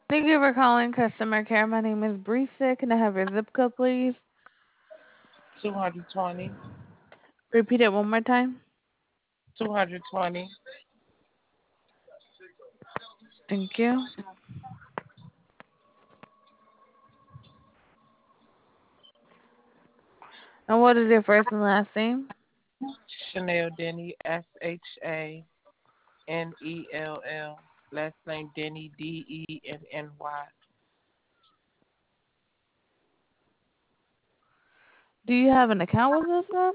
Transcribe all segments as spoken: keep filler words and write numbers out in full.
Thank you for calling customer care. My name is Brisa. Can I have your zip code, please? two hundred twenty, Repeat it one more time. two hundred twenty. Thank you. And what is your first and last name? Chanel Denny, S H A N E L L. Last name Denny, D E N N Y. Do you have an account with us, ma'am?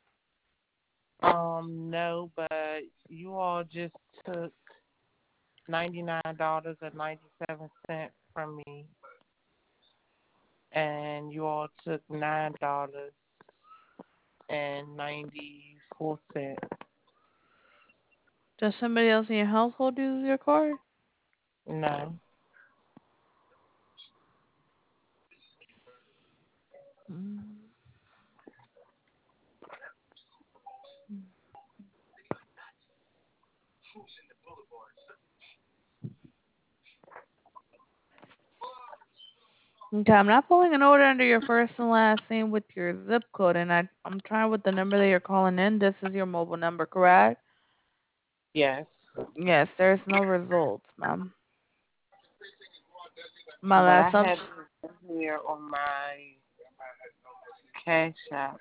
Um, no, but you all just took ninety-nine dollars and ninety-seven cents from me, and you all took nine dollars and ninety-four cents. Does somebody else in your household use your card? No. Mm. Okay, I'm not pulling an order under your first and last name with your zip code, and I, I'm trying with the number that you're calling in. This is your mobile number, correct? Yes. Yes, there's no results, ma'am. My But I last have option, it here on my Cash App.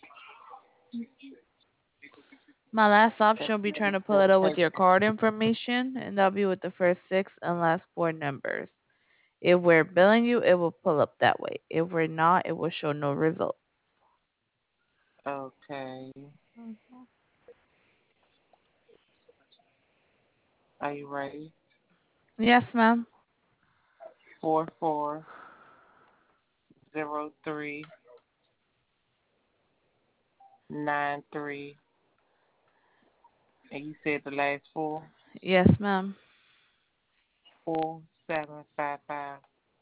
my last option That's will be trying to pull ninety-four it up with cents. your card information, and that'll be with the first six and last four numbers. If we're billing you, it will pull up that way. If we're not, it will show no results. Okay. Mhm. Are you ready? Yes, ma'am. Four four zero three nine three. And you said the last four? Yes, ma'am. Four seven five five.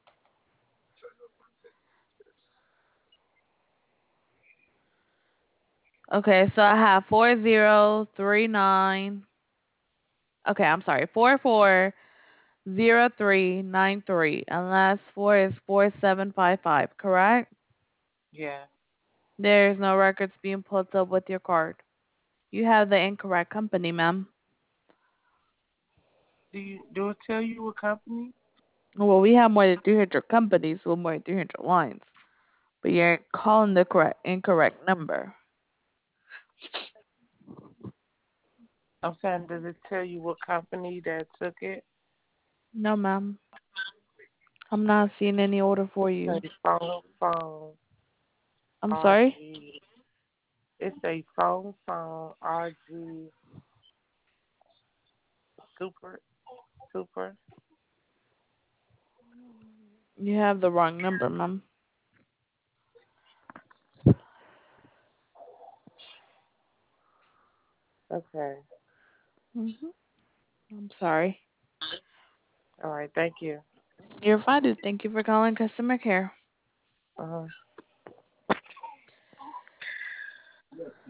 Okay, so I have four zero three nine. Okay, I'm sorry. Four four zero three nine three. And last four is four seven five five. Correct? Yeah. There is no records being pulled up with your card. You have the incorrect company, ma'am. Do you do it tell you what company? Well, we have more than three hundred companies with more than three hundred lines, but you're calling the correct incorrect number. I'm saying, does it tell you what company that took it? No, ma'am. I'm not seeing any order for Say you. phone phone I'm sorry? R G. It's a phone phone R G super super. You have the wrong number, ma'am. Okay. hmm I'm sorry. All right. Thank you. You're fine, dude. Thank you for calling customer care. Uh huh.